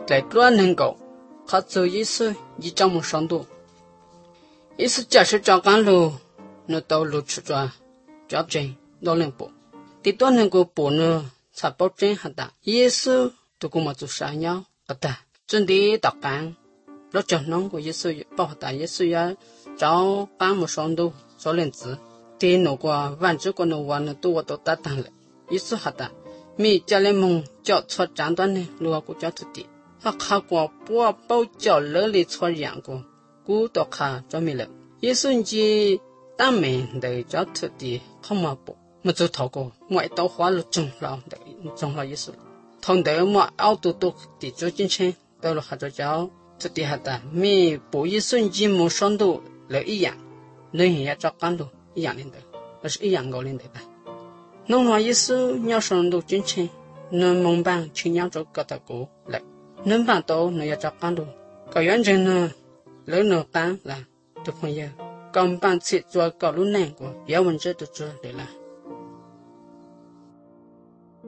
来多能够他走一次一张木上度一次假设照干路那道路吃转照真老能补第多能够补呢才保证好的耶稣都给我们做啥样好的真的打干老讲能够耶稣保的耶稣要照干木上度少人子第那个万只个那完了都我都打单了耶稣好的米家里梦叫错长短呢如果叫自己他看过不包叫乐里错样过古都看着没了耶稣节当面的叫自己好嘛不么就透过我到花了中了的中了耶稣同的我奥都都的做进去到了还就叫自己好的米不耶稣节么上都了一样人也照干都一样的那是一样高领的弄了耶稣要上都进去能蒙办亲娘做个的过来能办到能要照干都个原则呢了能办了的朋友刚办起做搞路难过要问这都做对了